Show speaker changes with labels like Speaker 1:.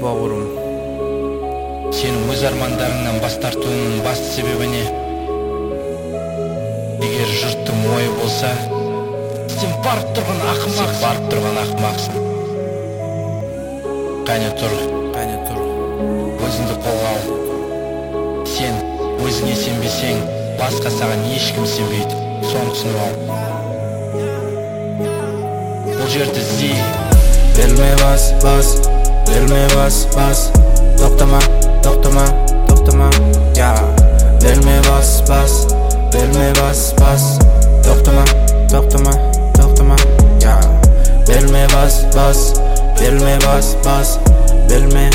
Speaker 1: бауырым.
Speaker 2: Сенің өз армандарыңнан бас тартуыңның басты себебі не? Егер жұрттың ойы болса, сен барып тұрған ақымақсың. Қане тұр, өзіңді қолға ал. Сен өзіңе сенбесең, басқа саған ешкім сенбейді. Соны түсініп ал. Бұл жерді іздей.
Speaker 1: Берілме бас, берілме бас. Тоқтама, я. Берілме бас, берілме бас. Тоқтама, я. Берілме бас, берілме бас. Берілме